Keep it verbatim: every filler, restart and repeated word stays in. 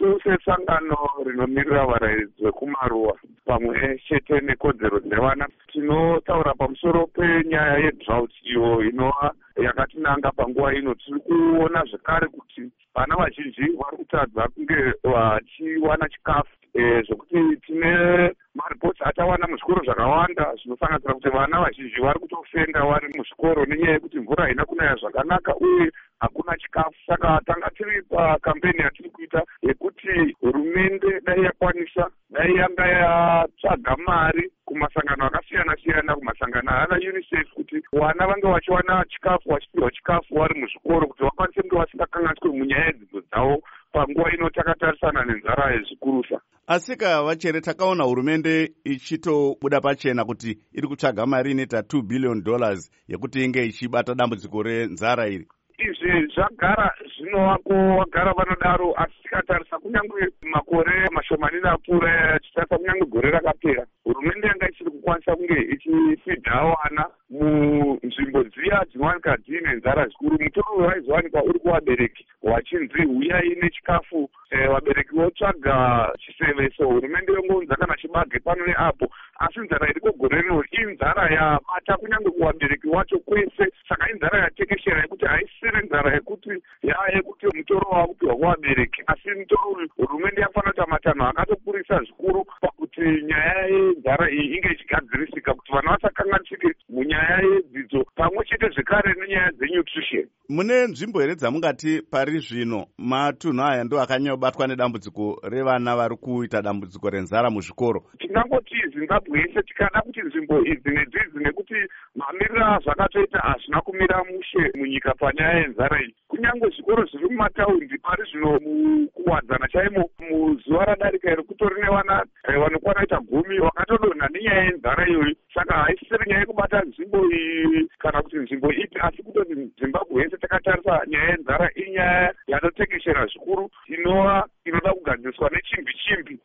isu sesangano rinomirira varairidzi vekumaruwa pamwe chete nekodzero dzevana tinotaura pamusoro penyaya yedrought iyo inova yakatinanga panguva ino. Tiri kuona zvekare kuti vana vazhinji vari kutadza kunge vachiwana chikafu e, zvokuti tine maripoti atawana muzvikoro zvakawanda zvinosanganisira kuti vana vazhinji vari kutofenda vari muzvikoro nenyaya yekuti mvura haina kunaya zvakanaka uye hakuna chikafu. Saka tanga tiri pakampeni yatiri kuita yekuti hurumende dai yakwanisa dai yanga yatsvaga mari kumasangano akasiyana siyana, kumasangano ana UNICEF, kuti vana vange vachiwana chikafu, vachipiwa chikafu vari muzvikoro kuti vakwanise kunge vasingakanganiswe munyaya yedzidzo dzavo panguva ino takatarisana nenzara yezvikurusa. Asika vachere takaona hurumende ichitobuda pachena kuti iri kutsvaga mari inoita two billion dollars yekuti inge ichibata dambudziko renzara iri. Izvi zvagara zvinovako vagara vanodaro, asi tikatarisa kunyange makore mashomanini apfuura, tichitarisa kunyange gore rakapera, hurumende yanga ichiri kukwanisa kunge ichifidha vana munzvimbo dziya dzinowanika dziine nzara zvikuru. Mutoro waizowanikwa uri kuvabereki wachinzi uyai nechikafu, e, vabereki votsvaga chiseveso, hurumende yongounza kana chibage pano neapo, asi nzara iriko gore rino inzara yabata kunyange kuvabereki wacho kwese. Saka inzara yatekeshera yekuti haisiri nzara yekuti yaa yekuti mutoro wakupiwa kuvabereki, asi mutoro uyu hurumende yafanira kuita matanho akatopurisa zvikuru pakuti nyaya yenzara iyi inge ichigadzirisika, kuti vana vasakanganisike munyaya yedzidzo pamwe chete zvekare nenyaya dzenutrition. Mune nzvimbo here dzamungati pari zvino matunhu aya ndo akanyabatwa nedambudziko revana vari kuita dambudziko renzara muzvikoro? Tingangoti Zimbabwe yese tikada kuti nzvimbo idzi nedzidzi, nekuti mamiriro zvakatoita hazvina kumira mushe munyika panyaya yenzara iyi. Kunyange zvikoro zviri mumataundi pari zvino mukuwadzana chaimo, muzuva radarika iri kutori nevana vanokwana kuita gumi vakatodonha nenyaya yenzara iyoyi. Saka haisiri nyaya yekubata nzvimbo iyi kana kuti nzvimbo ipi, asi kutoti Zimbabwe yese takatarisa nyaya yenzara inyaya yatotekeshera zvikuru inova inoda kugadziriswa nechimbi chimbi.